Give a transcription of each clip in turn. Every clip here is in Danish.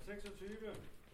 26.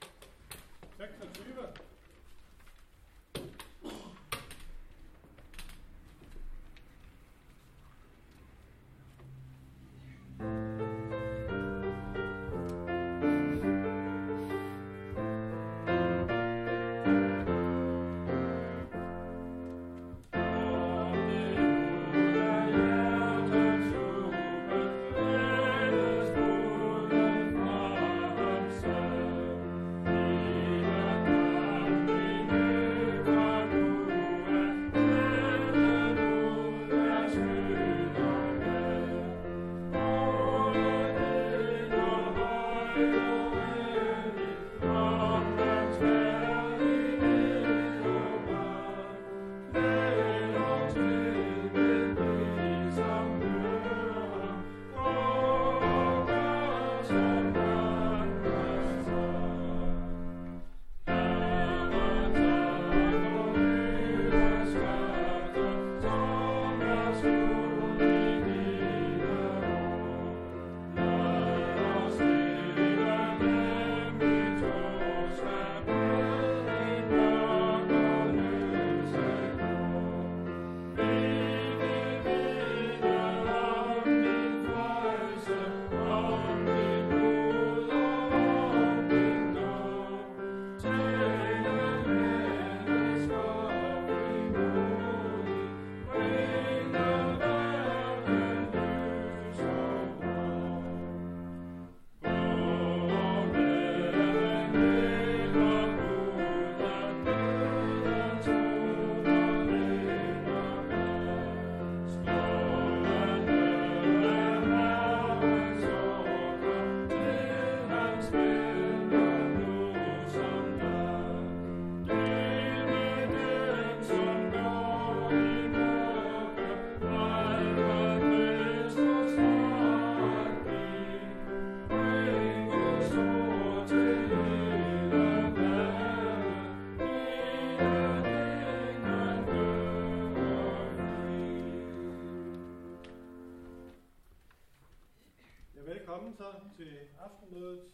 Velkommen så til aftenmødet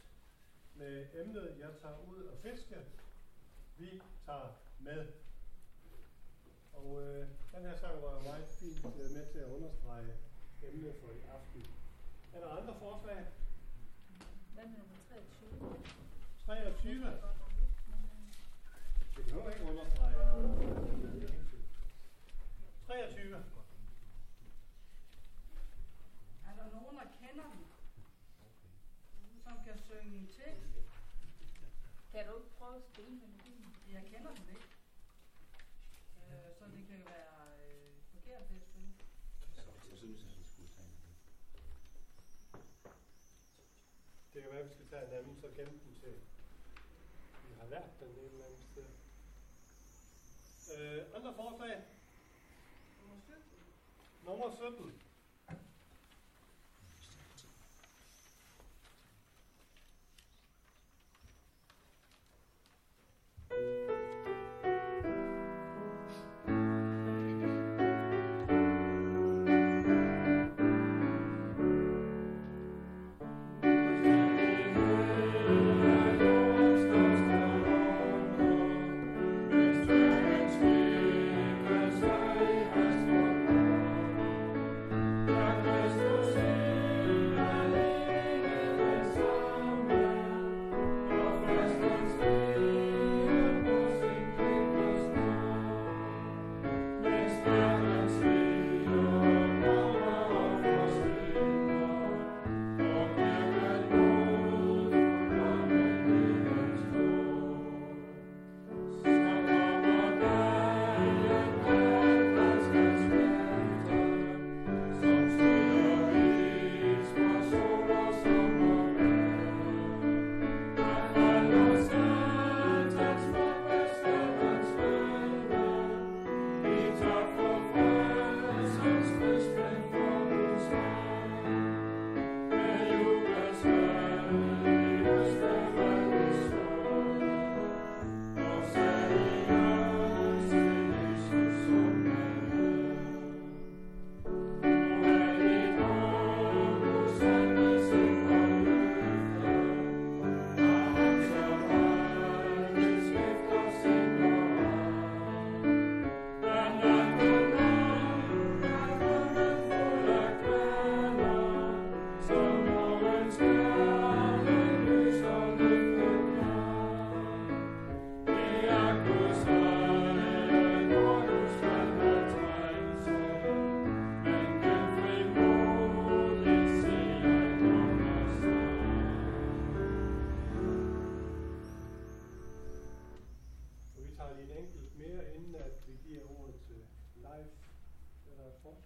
med emnet Jeg tager ud og fiske. Vi tager med. Og den her sang var meget fint med til at understrege emnet for i aften. Er der andre forslag? Hvad med nummer 23? 23? Det kan jo ikke understrege. 23. Er der nogen, der kender den? Som kan synge en tekst? Kan du ikke prøve at spille melodien? Jeg kender den ikke. Så det kan være forkert, det spil. Så synes jeg, at vi skulle tage en. Det kan være, at vi skal tage en anden, så gemme den til. Vi har lært den et eller andet sted. Andre forslag? Nummer 17.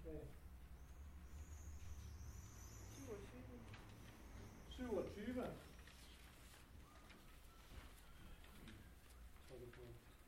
Okay. 27. 27. Så er det på.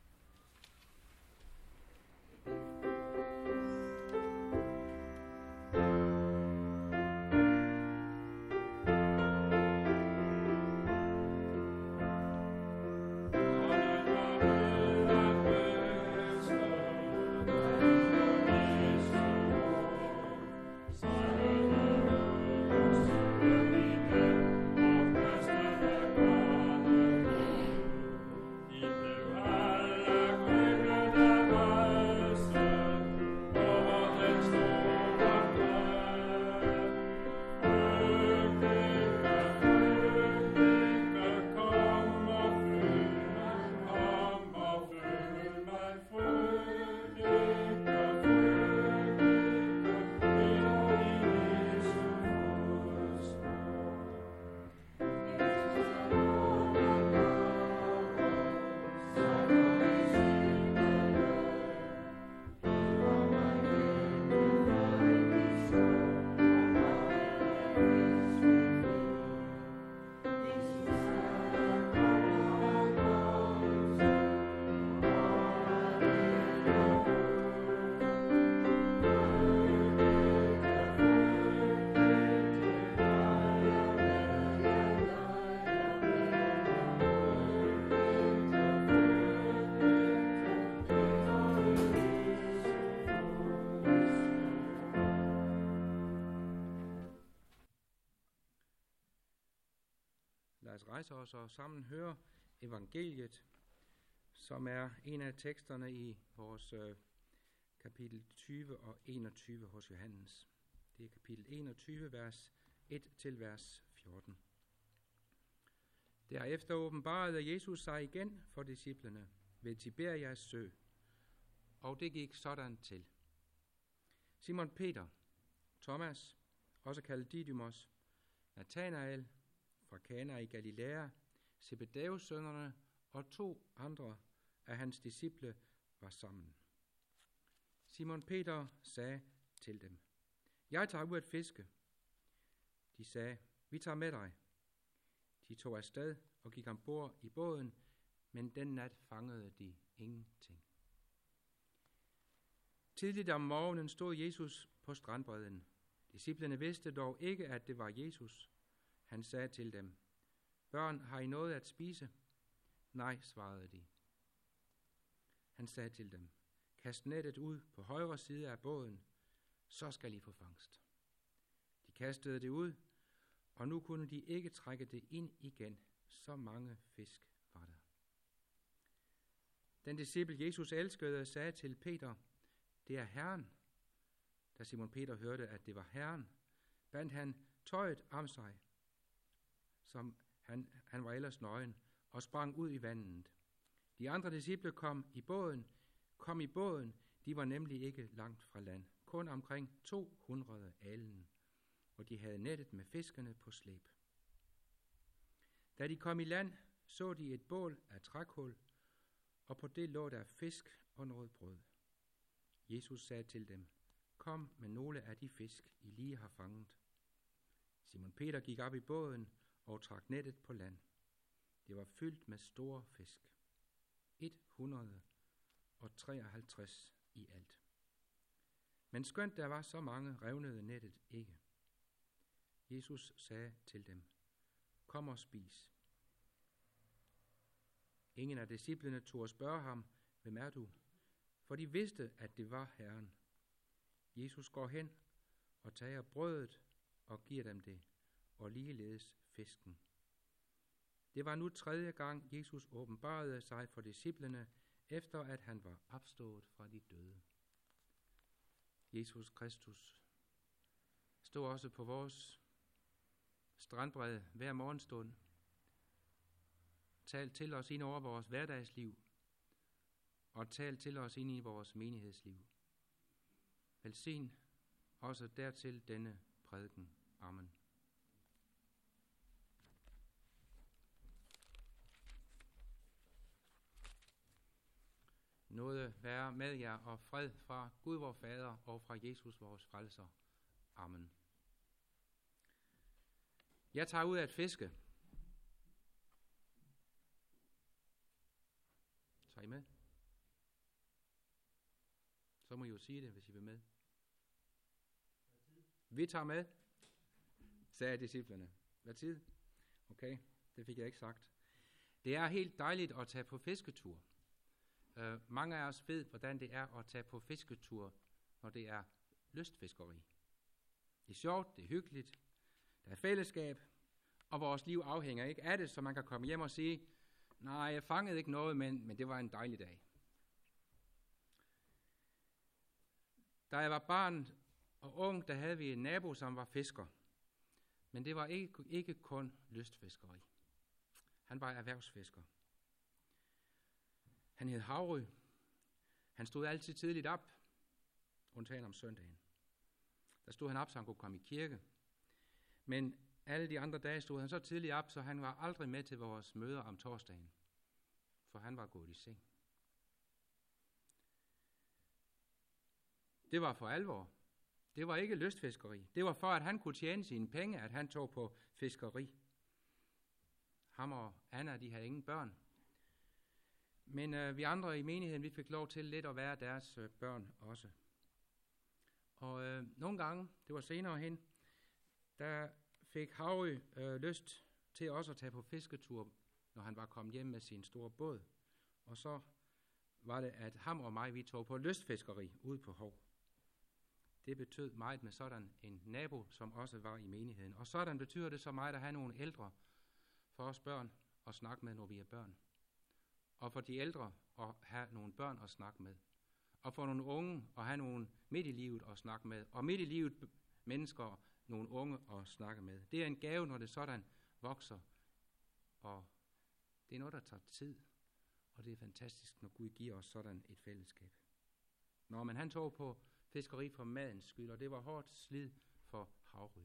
Lad os rejse os og sammen høre evangeliet, som er en af teksterne i vores kapitel 20 og 21 hos Johannes. Det er kapitel 21, vers 1 til vers 14. Derefter åbenbarede Jesus sig igen for disciplene ved Tiberias sø, og det gik sådan til. Simon Peter, Thomas, også kaldet Didymos, Nathanael fra Kana i Galilea, Zebedeus sønnerne og 2 andre af hans disciple var sammen. Simon Peter sagde til dem: Jeg tager ud at fiske. De sagde: Vi tager med dig. De tog afsted og gik ombord i båden, men den nat fangede de ingenting. Tidligt om morgenen stod Jesus på strandbredden. Disciplene vidste dog ikke, at det var Jesus. Han sagde til dem: Børn, har I noget at spise? Nej, svarede de. Han sagde til dem: Kast nettet ud på højre side af båden, så skal I få fangst. De kastede det ud, og nu kunne de ikke trække det ind igen. Så mange fisk var der. Den disciple Jesus elskede sagde til Peter: Det er Herren. Da Simon Peter hørte, at det var Herren, bandt han tøjet om sig, som han var ellers nøgen, og sprang ud i vandet. De andre disciple kom i båden, de var nemlig ikke langt fra land, kun omkring 200 alen, og de havde nettet med fiskene på slæb. Da de kom i land, så de et bål af trækul, og på det lå der fisk og noget brød. Jesus sagde til dem: Kom med nogle af de fisk, I lige har fanget. Simon Peter gik op i båden og trak nettet på land. Det var fyldt med store fisk. 153 i alt. Men skønt der var så mange, revnede nettet ikke. Jesus sagde til dem: Kom og spis. Ingen af disciplene turde spørge ham: Hvem er du? For de vidste, at det var Herren. Jesus går hen og tager brødet og giver dem det, og ligeledes fisken. Det var nu 3. gang, Jesus åbenbarede sig for disciplene, efter at han var opstået fra de døde. Jesus Kristus stod også på vores strandbred hver morgenstund. Tal til os ind over vores hverdagsliv, og tal til os ind i vores menighedsliv. Velsign også dertil denne prædiken. Amen. Nåde være med jer og fred fra Gud vor Fader og fra Jesus vores frelser. Amen. Jeg tager ud at fiske. Tager I med? Så må I jo sige det, hvis I vil med. Vi tager med, sagde disciplene. Hvad tid? Okay, det fik jeg ikke sagt. Det er helt dejligt at tage på fisketur. Mange af os ved, hvordan det er at tage på fisketur, når det er lystfiskeri. Det er sjovt, det er hyggeligt, der er fællesskab, og vores liv afhænger ikke af det, så man kan komme hjem og sige, nej, jeg fangede ikke noget, men det var en dejlig dag. Da jeg var barn og ung, der havde vi en nabo, som var fisker. Men det var ikke kun lystfiskeri. Han var erhvervsfisker. Han hed Havry. Han stod altid tidligt op, undtagen om søndagen. Der stod han op, så han kunne komme i kirke. Men alle de andre dage stod han så tidligt op, så han var aldrig med til vores møder om torsdagen. For han var gået i seng. Det var for alvor. Det var ikke lystfiskeri. Det var for, at han kunne tjene sine penge, at han tog på fiskeri. Ham og Anna, de havde ingen børn. Men vi andre i menigheden, vi fik lov til lidt at være deres børn også. Og nogle gange, det var senere hen, der fik Havry lyst til også at tage på fisketur, når han var kommet hjem med sin store båd. Og så var det, at ham og mig, vi tog på lystfiskeri ude på Hov. Det betød meget med sådan en nabo, som også var i menigheden. Og sådan betyder det så meget at have nogle ældre for os børn at snakke med, når vi er børn. Og for de ældre at have nogle børn at snakke med. Og for nogle unge at have nogle midt i livet at snakke med. Og midt i livet mennesker, nogle unge at snakke med. Det er en gave, når det sådan vokser. Og det er noget, der tager tid. Og det er fantastisk, når Gud giver os sådan et fællesskab. Men han tog på fiskeri for madens skyld, og det var hårdt slid for Havry.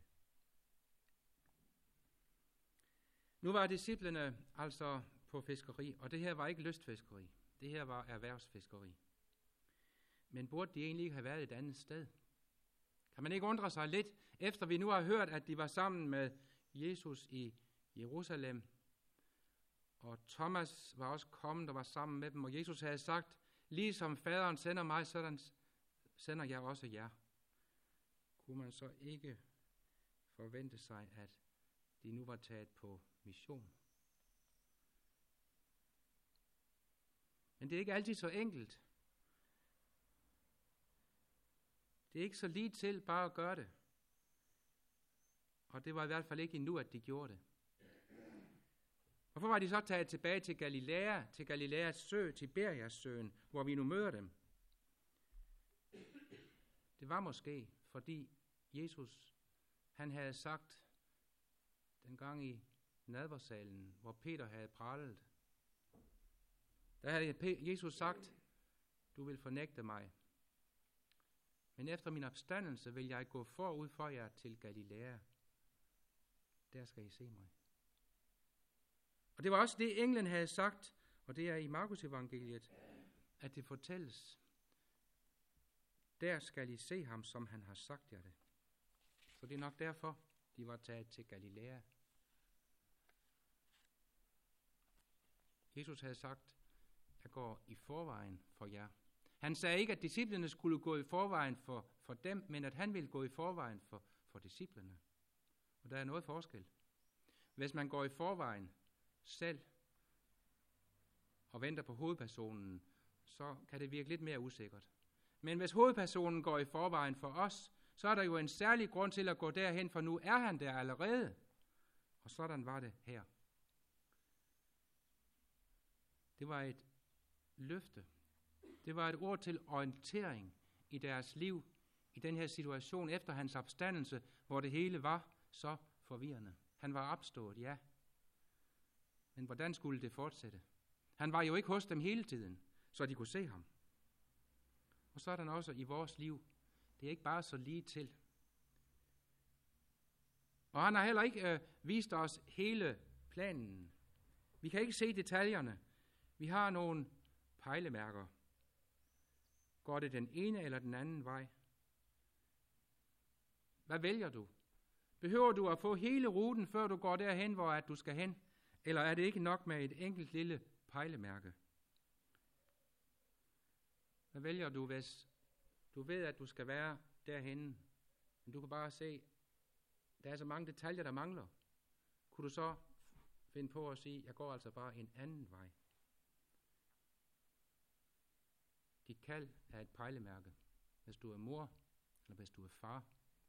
Nu var disciplene altså på fiskeri, og det her var ikke lystfiskeri. Det her var erhvervsfiskeri. Men burde de egentlig ikke have været et andet sted? Kan man ikke undre sig lidt, efter vi nu har hørt, at de var sammen med Jesus i Jerusalem, og Thomas var også kommet og var sammen med dem, og Jesus havde sagt, ligesom faderen sender mig, sådan sender jeg også jer. Kunne man så ikke forvente sig, at de nu var taget på mission? Men det er ikke altid så enkelt. Det er ikke så lige til bare at gøre det. Og det var i hvert fald ikke endnu, at de gjorde det. Hvorfor var de så taget tilbage til Galilea, til Galileas sø, Tiberias søen, hvor vi nu møder dem? Det var måske, fordi Jesus, han havde sagt, den gang i nadversalen, hvor Peter havde pralet, der havde Jesus sagt, du vil fornægte mig. Men efter min opstandelse vil jeg gå forud for jer til Galilea. Der skal I se mig. Og det var også det, englen havde sagt, og det er i Markus evangeliet, at det fortælles. Der skal I se ham, som han har sagt jer det. Så det er nok derfor, de var taget til Galilea. Jesus havde sagt, jeg går i forvejen for jer. Han sagde ikke, at disciplene skulle gå i forvejen for dem, men at han ville gå i forvejen for disciplene. Og der er noget forskel. Hvis man går i forvejen selv og venter på hovedpersonen, så kan det virke lidt mere usikkert. Men hvis hovedpersonen går i forvejen for os, så er der jo en særlig grund til at gå derhen, for nu er han der allerede. Og sådan var det her. Det var et løfte. Det var et ord til orientering i deres liv, i den her situation efter hans opstandelse, hvor det hele var så forvirrende. Han var opstået, ja. Men hvordan skulle det fortsætte? Han var jo ikke hos dem hele tiden, så de kunne se ham. Og sådan også i vores liv. Det er ikke bare så lige til. Og han har heller ikke vist os hele planen. Vi kan ikke se detaljerne. Vi har nogle pejlemærker. Går det den ene eller den anden vej? Hvad vælger du? Behøver du at få hele ruten, før du går derhen, hvor at du skal hen? Eller er det ikke nok med et enkelt lille pejlemærke? Hvad vælger du, hvis du ved, at du skal være derhenne, men du kan bare se, der er så mange detaljer, der mangler? Kunne du så finde på at sige, jeg går altså bare en anden vej? Dit kald er et pejlemærke, hvis du er mor, eller hvis du er far.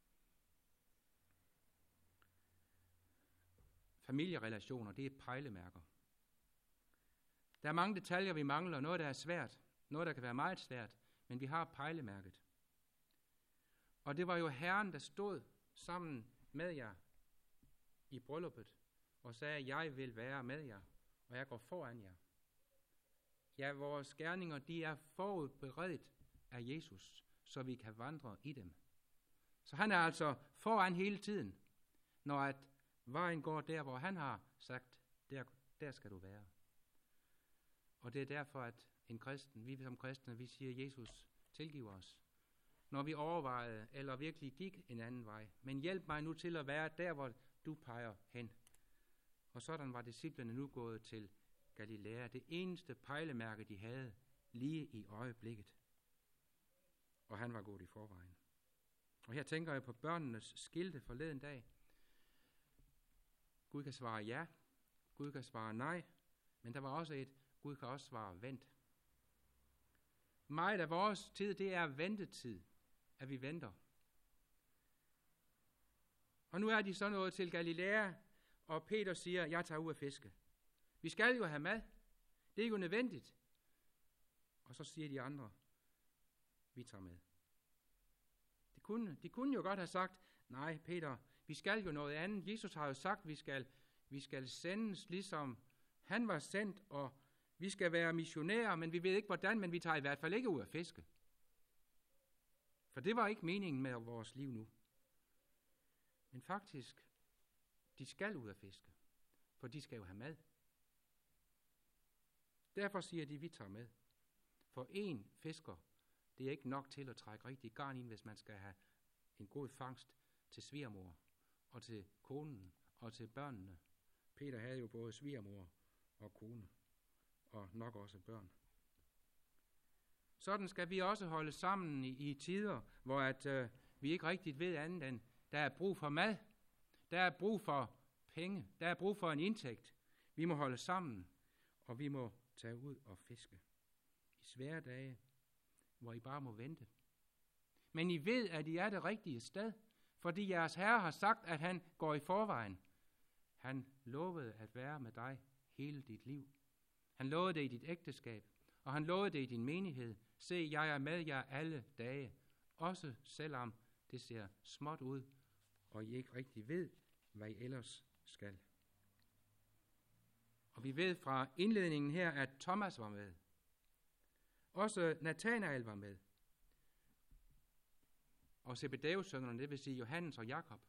Familierelationer, det er pejlemærker. Der er mange detaljer, vi mangler, noget der er svært, noget der kan være meget svært, men vi har pejlemærket. Og det var jo Herren, der stod sammen med jer i brylluppet, og sagde, jeg vil være med jer, og jeg går foran jer. Ja, vores gerninger, de er forudberedt af Jesus, så vi kan vandre i dem. Så han er altså foran hele tiden, når at vejen går der, hvor han har sagt, der skal du være. Og det er derfor, at vi som kristne, vi siger, Jesus, tilgiv os, når vi overvejede, eller virkelig gik en anden vej. Men hjælp mig nu til at være der, hvor du peger hen. Og sådan var disciplene nu gået til Galilea, det eneste pejlemærke, de havde, lige i øjeblikket. Og han var gået i forvejen. Og her tænker jeg på børnenes skilte forleden dag. Gud kan svare ja, Gud kan svare nej, men der var også et, Gud kan også svare vent. Meget af vores tid, det er ventetid, at vi venter. Og nu er de så nået til Galilea, og Peter siger, jeg tager ud at fiske. Vi skal jo have mad. Det er jo nødvendigt. Og så siger de andre, vi tager med. De kunne jo godt have sagt, nej Peter, vi skal jo noget andet. Jesus har jo sagt, vi skal sendes, ligesom han var sendt, og vi skal være missionærer, men vi ved ikke hvordan, men vi tager i hvert fald ikke ud at fiske. For det var ikke meningen med vores liv nu. Men faktisk, de skal ud at fiske, for de skal jo have mad. Derfor siger de, vi tager med. For én fisker, det er ikke nok til at trække rigtig garn ind, hvis man skal have en god fangst til svigermor, og til konen, og til børnene. Peter havde jo både svigermor og kone, og nok også børn. Sådan skal vi også holde sammen i tider, hvor vi ikke rigtig ved andet end, der er brug for mad, der er brug for penge, der er brug for en indtægt. Vi må holde sammen, og vi må tage ud og fiske. I svære dage, hvor I bare må vente. Men I ved, at I er det rigtige sted, fordi jeres Herre har sagt, at han går i forvejen. Han lovede at være med dig hele dit liv. Han lovede det i dit ægteskab, og han lovede det i din menighed. Se, jeg er med jer alle dage, også selvom det ser småt ud, og I ikke rigtig ved, hvad I ellers skal. Og vi ved fra indledningen her, at Thomas var med. Også Nathanael var med. Og Zebedeus-sønnerne, det vil sige Johannes og Jakob.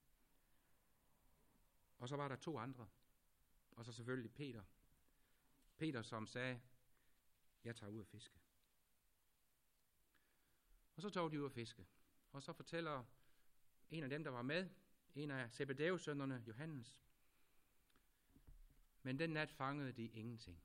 Og så var der 2 andre. Og så selvfølgelig Peter. Peter, som sagde, jeg tager ud at fiske. Og så tog de ud at fiske. Og så fortæller en af dem, der var med, en af Zebedeus-sønnerne, Johannes, men den nat fangede de ingenting.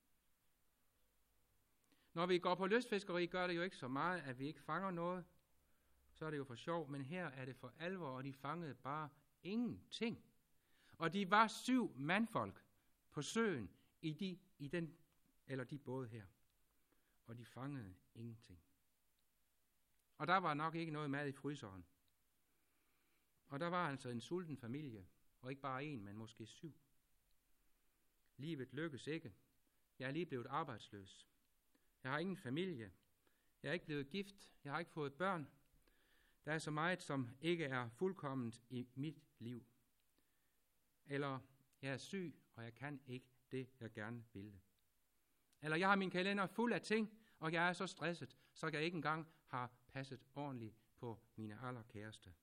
Når vi går på lystfiskeri, gør det jo ikke så meget, at vi ikke fanger noget. Så er det jo for sjov, men her er det for alvor, og de fangede bare ingenting. Og de var 7 mandfolk på søen i de både her. Og de fangede ingenting. Og der var nok ikke noget mad i fryseren. Og der var altså en sulten familie, og ikke bare 1, men måske 7. Livet lykkes ikke. Jeg er lige blevet arbejdsløs. Jeg har ingen familie. Jeg er ikke blevet gift. Jeg har ikke fået børn. Der er så meget, som ikke er fuldkomment i mit liv. Eller jeg er syg, og jeg kan ikke det, jeg gerne ville. Eller jeg har min kalender fuld af ting, og jeg er så stresset, så jeg ikke engang har passet ordentligt på mine allerkæreste.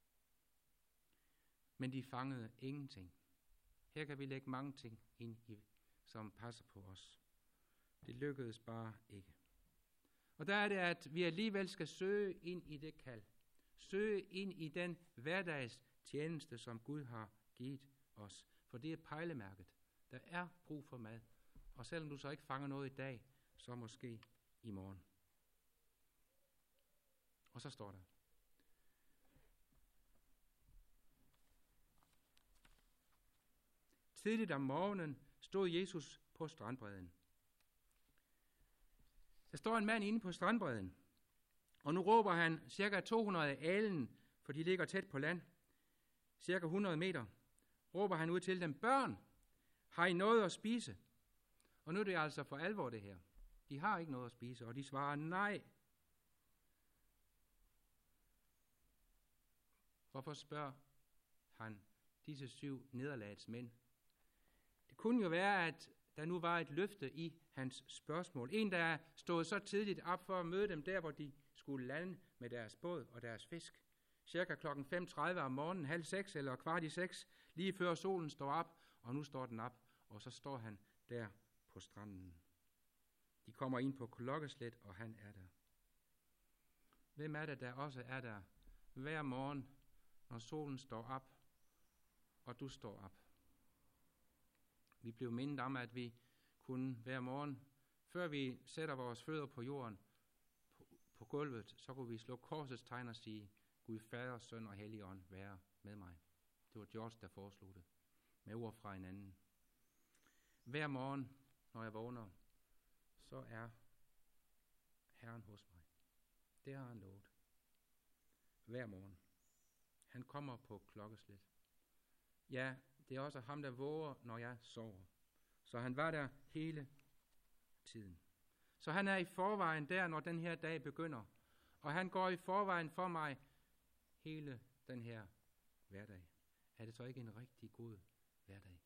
Men de fangede ingenting. Her kan vi lægge mange ting ind i, som passer på os. Det lykkedes bare ikke. Og der er det, at vi alligevel skal søge ind i det kald. Søge ind i den hverdags tjeneste, som Gud har givet os. For det er pejlemærket. Der er brug for mad. Og selvom du så ikke fanger noget i dag, så måske i morgen. Og så står der: tidligt om morgenen stod Jesus på strandbredden. Der står en mand inde på strandbredden, og nu råber han cirka 200 alen, for de ligger tæt på land, cirka 100 meter, råber han ud til dem: børn, har I noget at spise? Og nu er det altså for alvor det her. De har ikke noget at spise, og de svarer nej. Hvorfor spørger han disse 7 nederlagets mænd? Det kunne jo være, at der nu var et løfte i hans spørgsmål. En, der stod så tidligt op for at møde dem der, hvor de skulle lande med deres båd og deres fisk. Cirka klokken 5:30 om morgenen, 5:30 eller 5:15, lige før solen står op, og nu står den op, og så står han der på stranden. De kommer ind på klokkeslæt, og han er der. Hvem er det, der også er der hver morgen, når solen står op, og du står op? Vi blev mindet om, at vi kunne hver morgen, før vi sætter vores fødder på jorden, på gulvet, så kunne vi slå korsets tegn og sige: Gud, Fader, Søn og Helligånd, være med mig. Det var George, der foreslog det, med ord fra en anden. Hver morgen, når jeg vågner, så er Herren hos mig. Det har han lovet. Hver morgen. Han kommer på klokkeslæt. Ja, det er også ham, der våger, når jeg sover. Så han var der hele tiden. Så han er i forvejen der, når den her dag begynder. Og han går i forvejen for mig hele den her hverdag. Er det så ikke en rigtig god hverdag?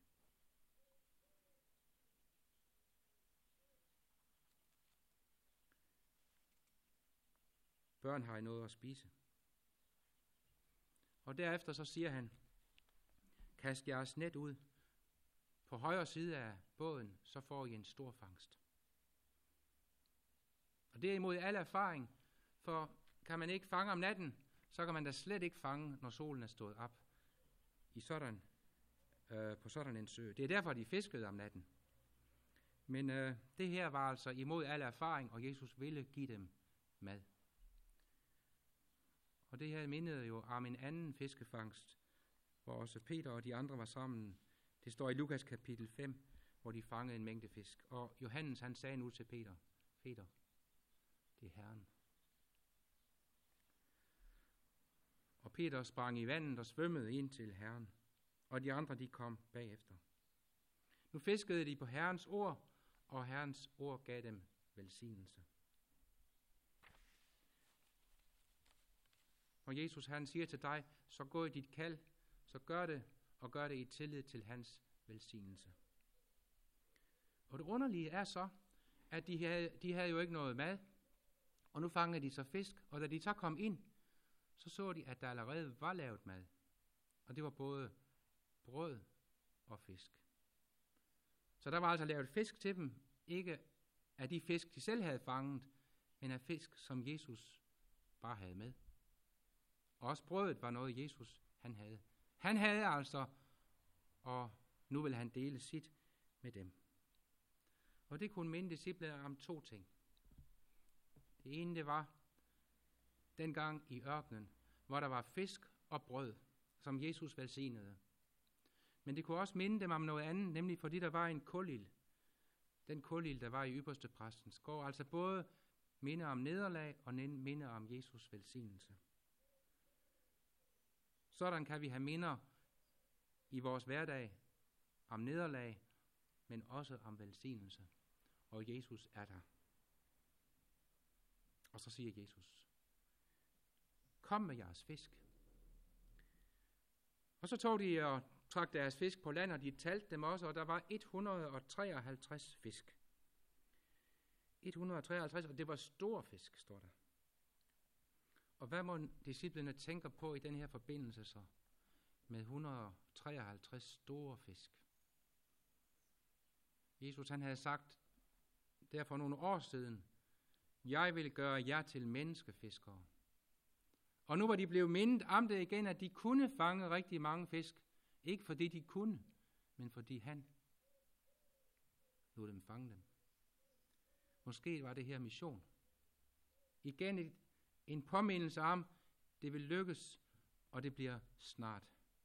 Børn har I noget at spise. Og derefter så siger han: kast jeres net ud. På højre side af båden, så får I en stor fangst. Og det er imod al erfaring, for kan man ikke fange om natten, så kan man da slet ikke fange, når solen er stået op på sådan en sø. Det er derfor, de fiskede om natten. Men det her var altså imod al erfaring, og Jesus ville give dem mad. Og det her mindede jo om en anden fiskefangst, hvor også Peter og de andre var sammen. Det står i Lukas kapitel 5, hvor de fangede en mængde fisk. Og Johannes, han sagde nu til Peter: Peter, det er Herren. Og Peter sprang i vandet og svømmede ind til Herren, og de andre, de kom bagefter. Nu fiskede de på Herrens ord, og Herrens ord gav dem velsignelse. Og Jesus, han siger til dig: så gå i dit kald, så gør det, og gør det i tillid til hans velsignelse. Og det underlige er så, at de havde jo ikke noget mad, og nu fangede de så fisk, og da de så kom ind, så de, at der allerede var lavet mad. Og det var både brød og fisk. Så der var altså lavet fisk til dem, ikke af de fisk, de selv havde fanget, men af fisk, som Jesus bare havde med. Og også brødet var noget, Jesus han havde. Han havde altså, og nu vil han dele sit med dem. Og det kunne minde disciplene om 2 ting. Det ene, det var dengang i ørkenen, hvor der var fisk og brød, som Jesus velsignede. Men det kunne også minde dem om noget andet, nemlig fordi der var en kulild. Den kulild, der var i ypperstepræstens gård, altså både minde om nederlag og minde om Jesus velsignelse. Sådan kan vi have minder i vores hverdag om nederlag, men også om velsignelse. Og Jesus er der. Og så siger Jesus: kom med jeres fisk. Og så tog de og trak deres fisk på land, og de talte dem også, og der var 153 fisk. 153, og det var stor fisk, står der. Og hvad må disciplene tænker på i den her forbindelse så? Med 153 store fisk. Jesus, han havde sagt der for nogle år siden, jeg vil gøre jer til menneskefiskere. Og nu var de blevet mindet om det igen, at de kunne fange rigtig mange fisk. Ikke fordi de kunne, men fordi han lod dem fange dem. Måske var det her mission. Igen en påmindelse om, det vil lykkes, og det bliver snart.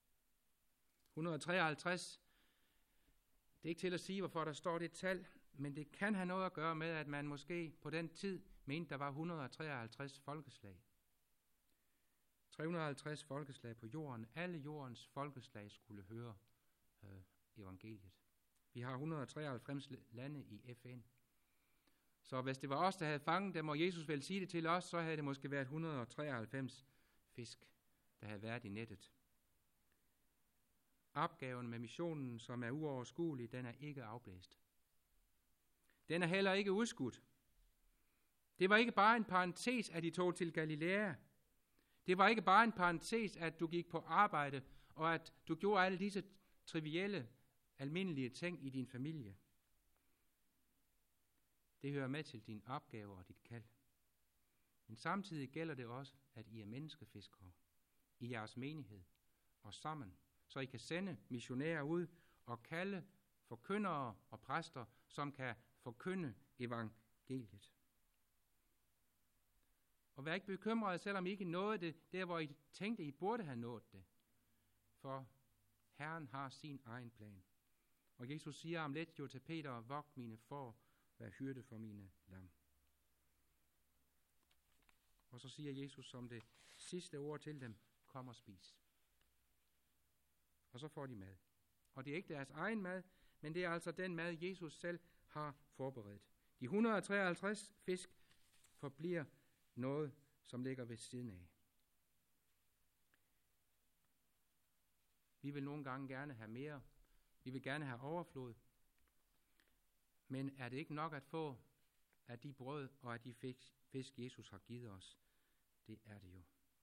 153, det er ikke til at sige, hvorfor der står det tal, men det kan have noget at gøre med, at man måske på den tid mente, der var 153 folkeslag. 350 folkeslag på jorden. Alle jordens folkeslag skulle høre evangeliet. Vi har 193 lande i FN. Så hvis det var os, der havde fanget dem, og Jesus ville sige det til os, så havde det måske været 193 fisk, der havde været i nettet. Opgaven med missionen, som er uoverskuelig, den er ikke afblæst. Den er heller ikke udskudt. Det var ikke bare en parentes, at de tog til Galilea. Det var ikke bare en parentes, at du gik på arbejde, og at du gjorde alle disse trivielle, almindelige ting i din familie. Det hører med til din opgave og dit kald. Men samtidig gælder det også, at I er menneskefiskere i jeres menighed og sammen, så I kan sende missionærer ud og kalde forkyndere og præster, som kan forkynde evangeliet. Og vær ikke bekymrede, selvom I ikke nåede det, der hvor I tænkte, I burde have nået det. For Herren har sin egen plan. Og Jesus siger om lidt jo til Peter, vogt mine får, vær hyrde for mine lam. Og så siger Jesus som det sidste ord til dem, kom og spis. Og så får de mad. Og det er ikke deres egen mad, men det er altså den mad, Jesus selv har forberedt. De 153 fisk forbliver noget, som ligger ved siden af. Vi vil nogle gange gerne have mere. Vi vil gerne have overflod. Men er det ikke nok at få af de brød og af de fisk, Jesus har givet os? Det er det jo.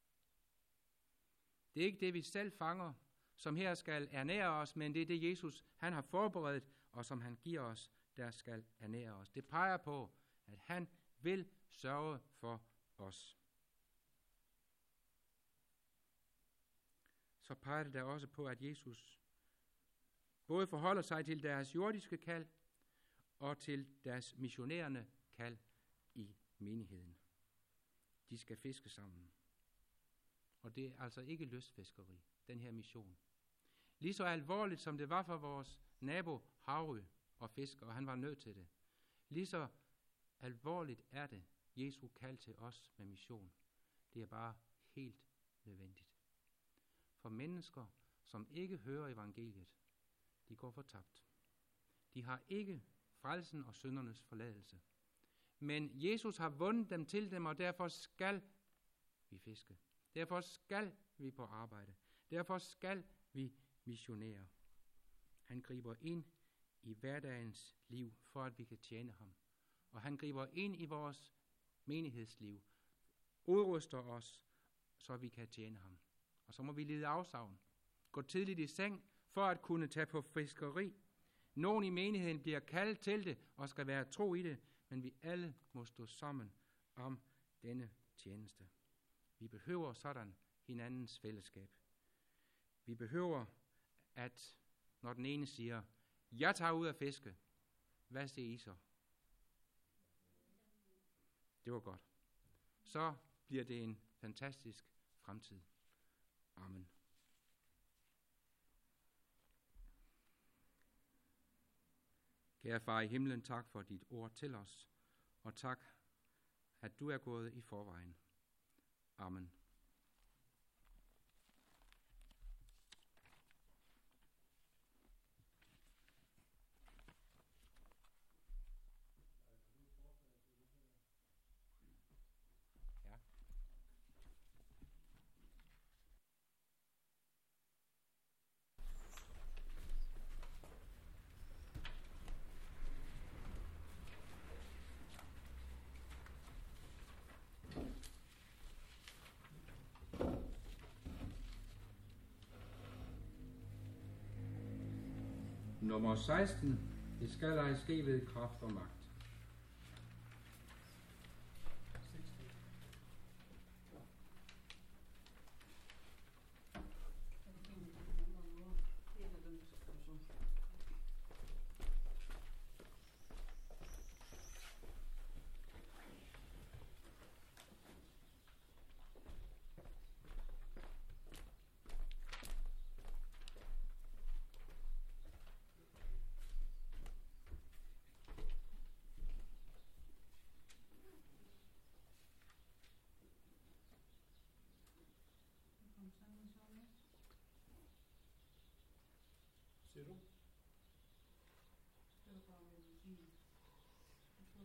Det er ikke det, vi selv fanger, som her skal ernære os, men det er det, Jesus han har forberedt, og som han giver os, der skal ernære os. Det peger på, at han vil sørge for os. Så peger det der også på, at Jesus både forholder sig til deres jordiske kald og til deres missionerende kald i menigheden. De skal fiske sammen. Og det er altså ikke lystfiskeri, den her mission. Lige så alvorligt som det var for vores nabo Harry og fisker, og han var nødt til det. Lige så alvorligt er det Jesu kald til os med mission. Det er bare helt nødvendigt. For mennesker, som ikke hører evangeliet, de går fortabt. De har ikke frelsen og syndernes forladelse. Men Jesus har vundet dem til dem, og derfor skal vi fiske. Derfor skal vi på arbejde. Derfor skal vi missionere. Han griber ind i hverdagens liv, for at vi kan tjene ham. Og han griber ind i vores menighedsliv, udruster os, så vi kan tjene ham. Og så må vi lide afsavn. Gå tidligt i seng, for at kunne tage på fiskeri. Nogen i menigheden bliver kaldt til det, og skal være tro i det, men vi alle må stå sammen om denne tjeneste. Vi behøver sådan hinandens fællesskab. Vi behøver, at når den ene siger, jeg tager ud at fiske, hvad siger I så? Det var godt. Så bliver det en fantastisk fremtid. Amen. Kære far i himlen, tak for dit ord til os, og tak, at du er gået i forvejen. Amen. Nummer 16. Det skal ej ske ved kraft og magt.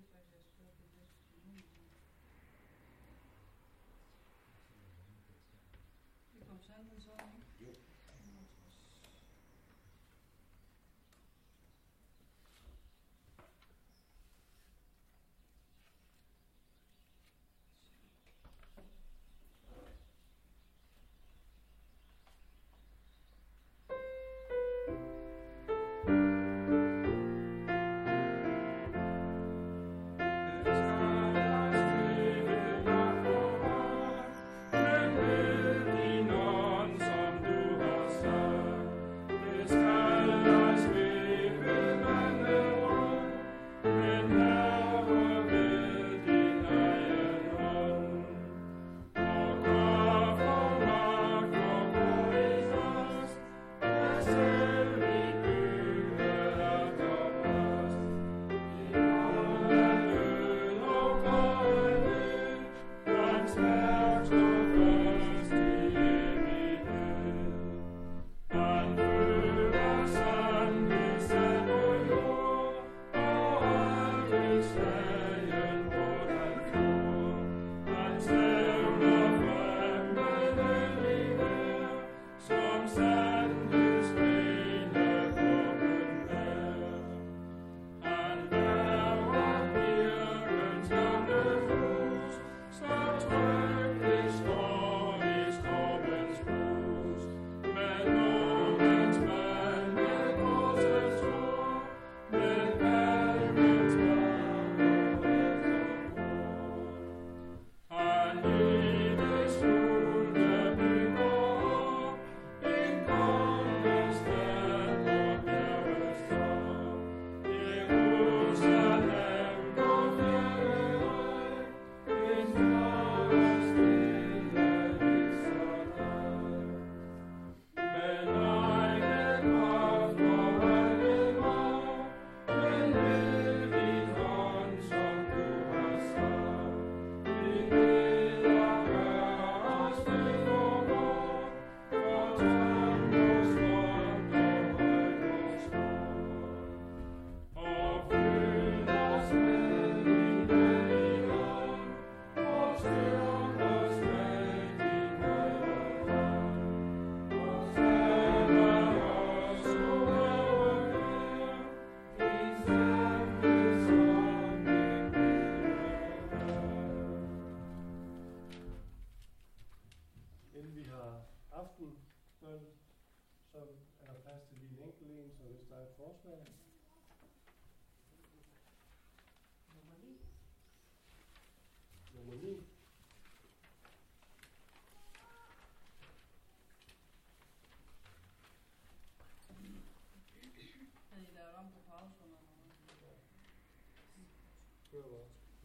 troede faktisk, jeg skulle på det kommune. Det kom sandheden så, ikke? Jo. 65. så er der plads til lige en enkelt en, så hvis der er et forslag. Nummer 9. Havde I lavet om på pause eller noget? Hør hvor.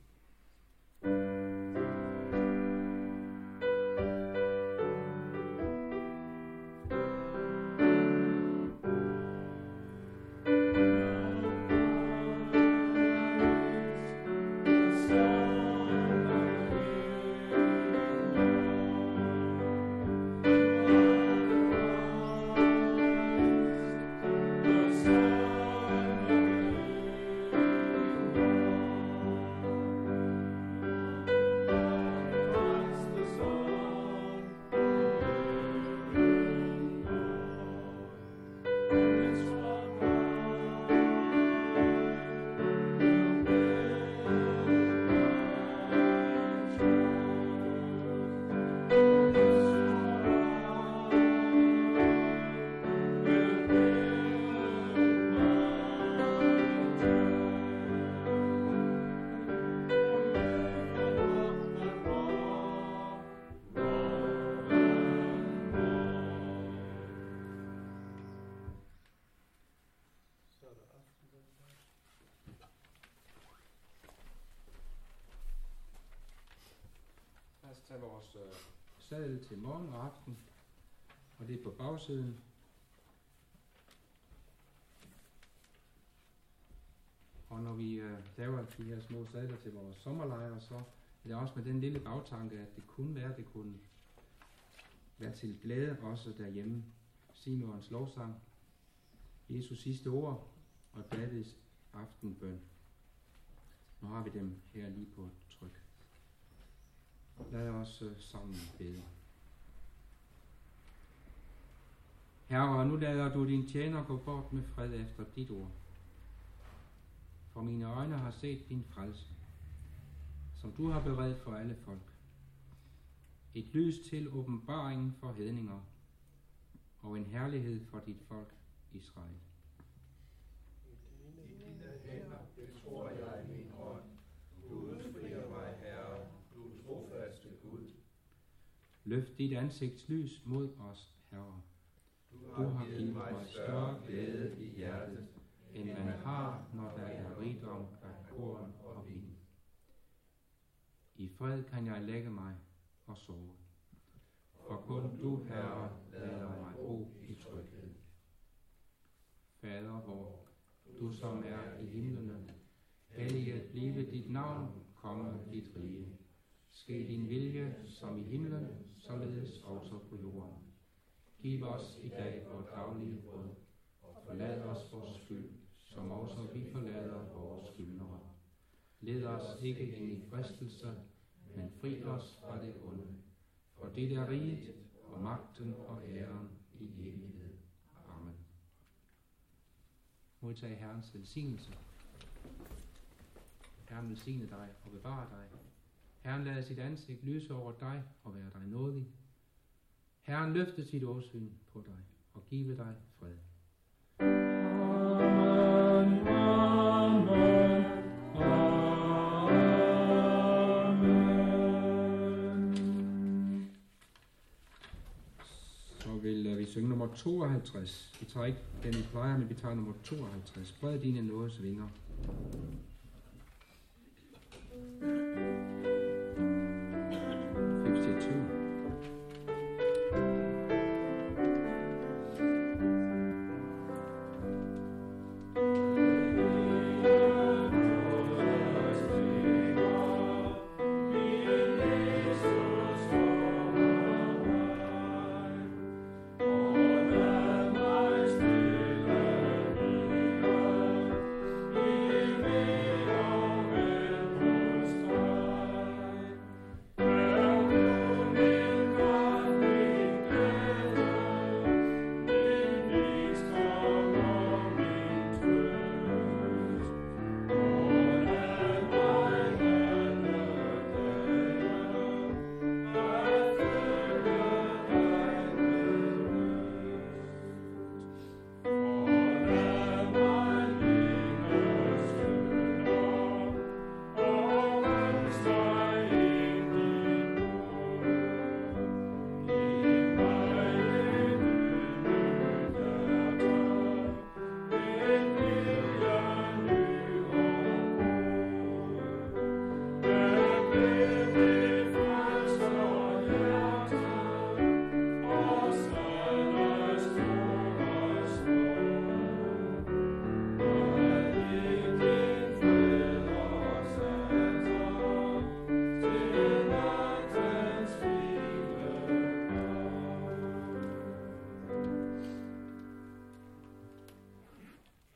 Lad os tage vores sadel til morgen og aften, og det er på bagsiden. Og når vi laver de her små sadler til vores sommerlejre, så er det også med den lille bagtanke, at det kunne være til glæde også derhjemme. Simeons lovsang, Jesus sidste ord og Davids aftenbøn. Nu har vi dem her lige på tryk. Lad os sammen bede. Herre, nu lader du din tjener gå bort med fred efter dit ord. For mine øjne har set din frelse, som du har beredt for alle folk. Et lys til åbenbaringen for hedninger, og en herlighed for dit folk, Israel. I dine hænder betror jeg min ånd. Du udfrier mig, Herre, du trofaste Gud. Løft dit ansigts lys mod os, Herre. Du har givet mig større glæde i hjertet, end man har, når der er rigdom af korn og vin. I fred kan jeg lægge mig og sove, for kun du, Herre, lader mig bo i tryghed. Fader vor, du som er i himlene, helliget blive dit navn, komme dit rige. Ske din vilje som i himlen, således også på jorden. Giv os i dag vores daglige brød, og forlad os vores skyld, som også vi forlader vores skyldnere. Led os ikke ind i fristelse, men fri os fra det onde. For dit er riget, og magten og æren i evighed. Amen. Modtag Herrens velsignelse. Herren velsigne dig og bevare dig. Herren lader sit ansigt lyse over dig og være dig nådig. Herren løfte sit åsyn på dig og give dig fred. Amen, amen, amen. Så vil vi synge nummer 52. Vi tager ikke den, vi plejer, men vi tager nummer 52. Bred dine nådes vinger.